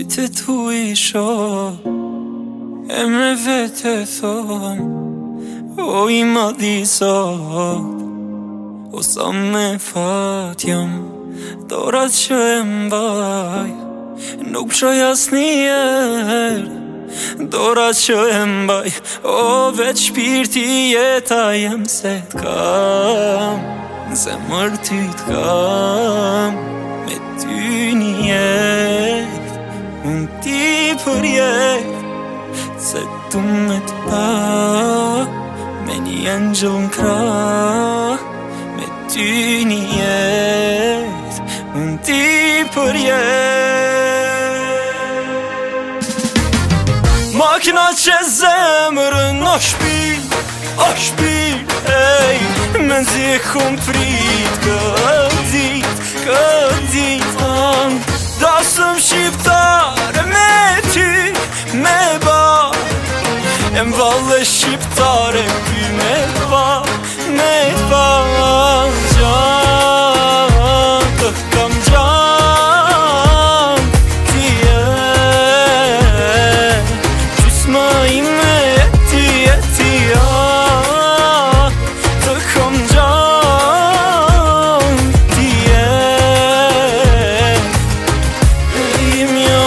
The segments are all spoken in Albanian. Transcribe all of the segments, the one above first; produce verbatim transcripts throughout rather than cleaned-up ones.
Të tu i shoh e me vete thom, o i madhi zot, o sa me fat jam, dorat që e mbaj, nuk pshoj asnjëher, dorat që e mbaj, o veç shpirti jeta jem se t'kam, në zemër ty t'kam, me ty një jet, unë ti për jet, se tu me t'pa, me një angjël n'krah, me ty një jet, unë ti për jet. Makina që zemrën o shpil, o shpil, ej, me zi e kum prit këtë dit, këtë dit, an, dasëm shqiptare me ty, me ba, e m'valle shqiptare ty me ba, me ba, gjan, të kam gjan, ti e, gjysma ime e ti e ti a, të kam gjan, ti e, im jo,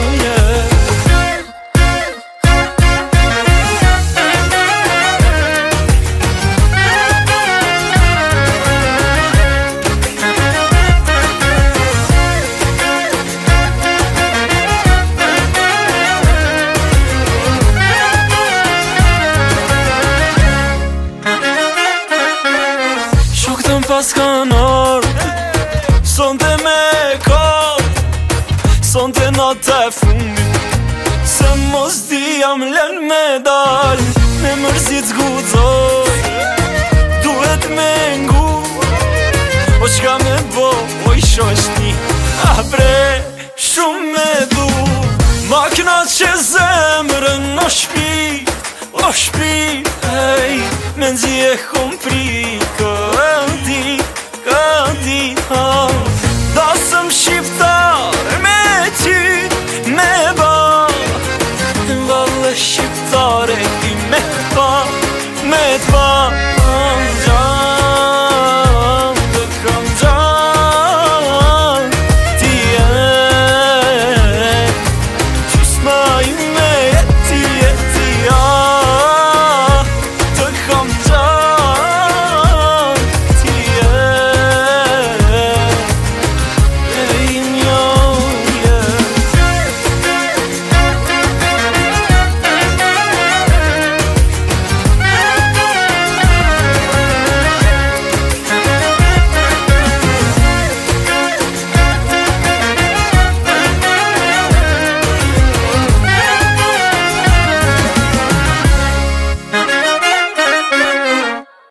pas kan ardhë, sonte me kall, sonte nata e fundit, se mos di jam lën me dal, me mërzit zgudzoj, duhet me ngu, o qka me bo, o i shoshni, a bre, shumë me du, makna që zemrën o shpi, o shpi, ej, me nzi e kom pri, kë